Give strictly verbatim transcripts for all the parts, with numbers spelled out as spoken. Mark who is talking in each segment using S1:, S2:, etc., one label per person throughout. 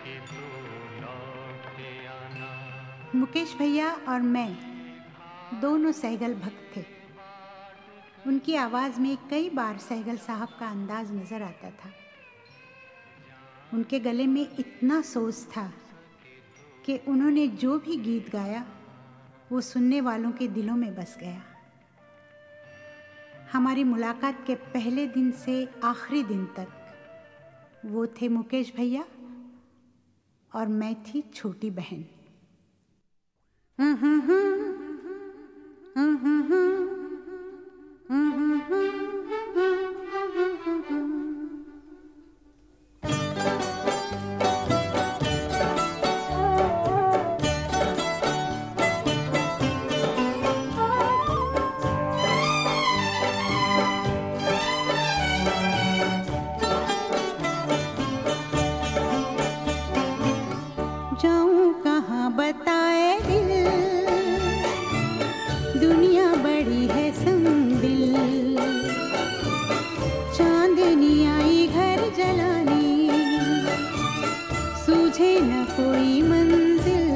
S1: मुकेश भैया और मैं दोनों सहगल भक्त थे। उनकी आवाज़ में कई बार सहगल साहब का अंदाज नज़र आता था। उनके गले में इतना सोज था कि उन्होंने जो भी गीत गाया वो सुनने वालों के दिलों में बस गया। हमारी मुलाकात के पहले दिन से आखिरी दिन तक वो थे मुकेश भैया और मैं थी छोटी बहन। जाऊं कहाँ बताए दिल, दुनिया बड़ी है संदिल। चांदनी आई घर जलानी, सूझे न कोई मंजिल।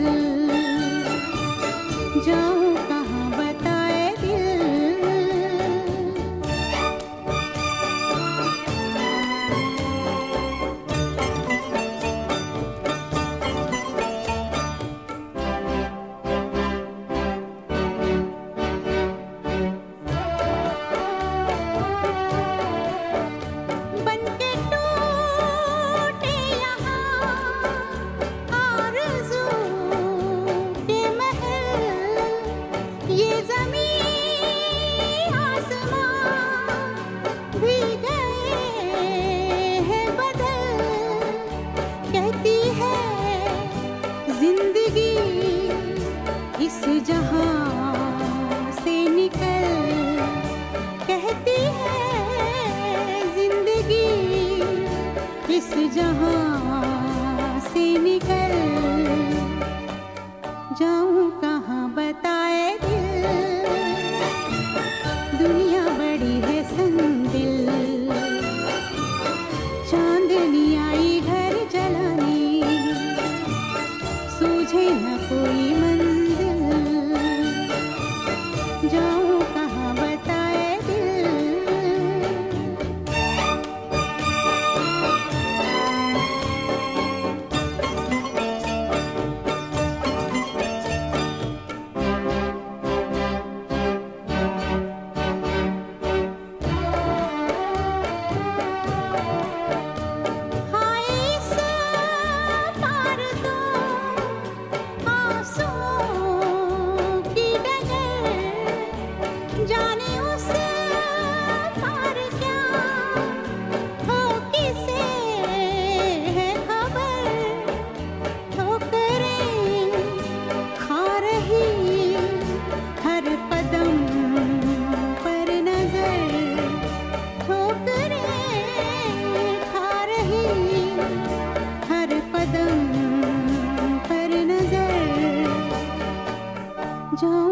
S1: जाऊं कहाँ बताए दिल। इस जहां से निकल, कहती है जिंदगी इस जहां से निकल। जाऊं कहाँ बताए दिल, दुनिया बड़ी है संदिल। चांदनी आई घर जलानी, सूझे न कोई मंजिल। जाऊं कहाँ बताए दिल। हाय इस पार तो आंसुओं की डगर, जाने उस पार क्या हो किसे है खबर। ठोकरें खा रही हर कदम पर नजर। ठोकरें खा रही हर कदम पर नजर। जाऊं